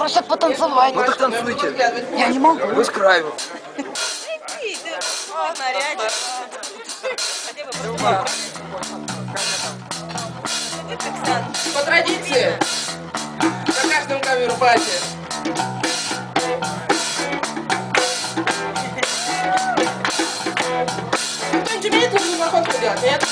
Просят потанцевать. Ну так танцуйте. Я не могу. Вы с краю. Иди, ты нарядишь. Хотя бы По традиции, на каждом кавер-бате. Кто-нибудь умеет лунную находку делать, нет?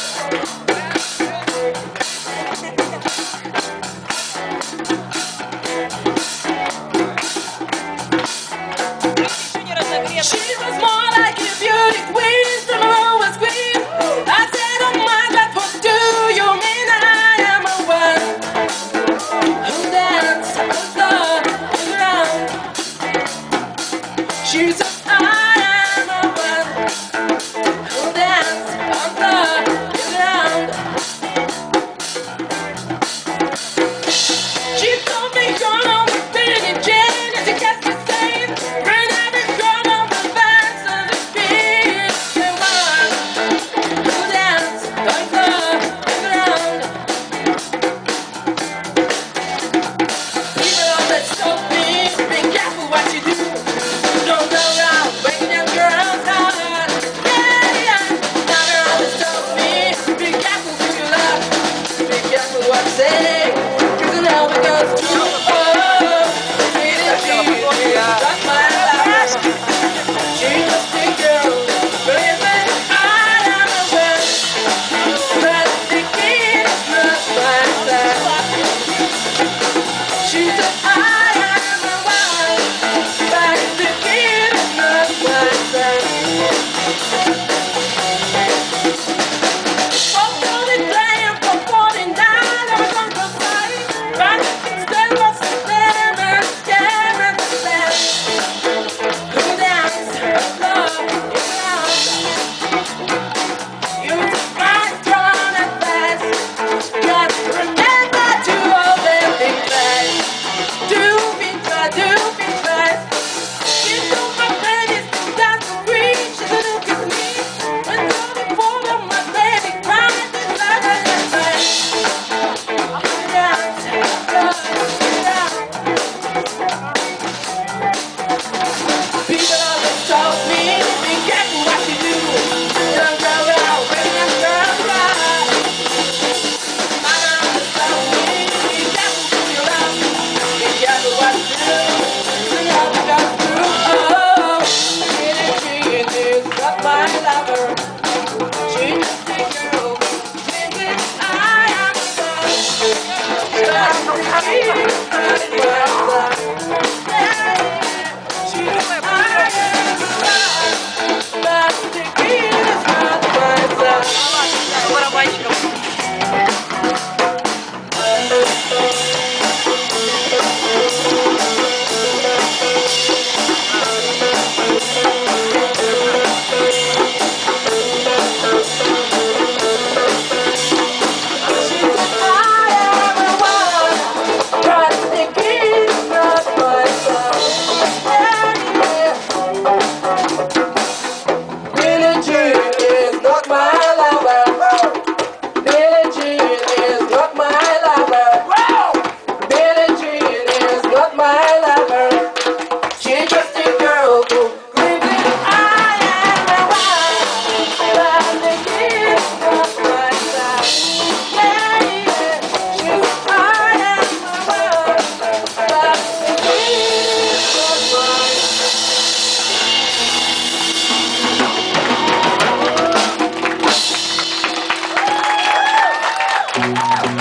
еще не разогрета. She was more like a beauty queen, the moon was green. I said, oh my God, what do you mean I am a one who dance alone around? She said, I am a one who dance alone around. She told me you're on the Billie Jean, and she kept me saying, bring every girl on the banks of the beach. Come on, who dance alone around? People always told me, be careful what you do. Don't go around breaking your girl's heart. Yeah, yeah. Now they always told me, be careful who you love. Be careful what you say. 'Cause you know it goes too far. That's my life. She's just a girl. Believe me, I am a man. But the kid is not my side. She said, I am a wife. But the kid is not my side. For 40 playing for 49, I was on the side. But instead was a lemon, scamming the best. Who danced alone around? You just right, strong and fast. Just remember to hold everything fast. Do be fast. You know my friend is dance to reach. She said, look at me. When you're before them, my baby cries inside her chest. Dance alone around. People always told me, be careful what you do. Don't go out when your girl cries. Mother always told me, be careful who you love. Be careful what you do. See how it goes through. Oh, Billie Jean is not my lover. She's just a girl. Thinking I am the one. But the kid is not my love. She's I am the one. But the kid is not my love. Барабанщиков. Billie Jean is not my lover. Billie Jean is not my lover. Billie Jean is not my lover. She's just a girl who thinks I am a wife. But the kid is not my love. Yeah, yeah. She's I am a wife. But the kid is not my love.